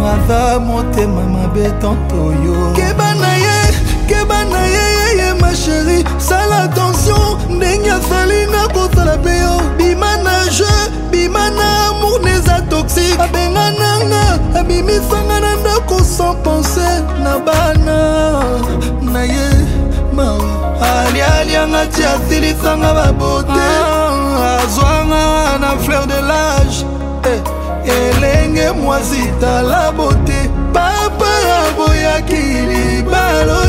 Ava motema mabe tonto yo. Kebana ye ma chérie. Sala attention, ndenge salinga kosala peyo. Bimana jeu, bimana amour neza toxique. Abengananga, abimisanga na ndako sans penser na bana. Na ye, mawa. Alianga tia silisanga babote. Azwanga na fleur de l'âge. Elenge mwazita la beauté. Papa aboyaki libalo.